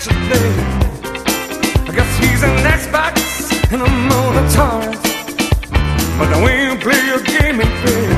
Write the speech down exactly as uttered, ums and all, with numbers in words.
today. I guess he's an Xbox and I'm on a torrent, but we play a game in bed.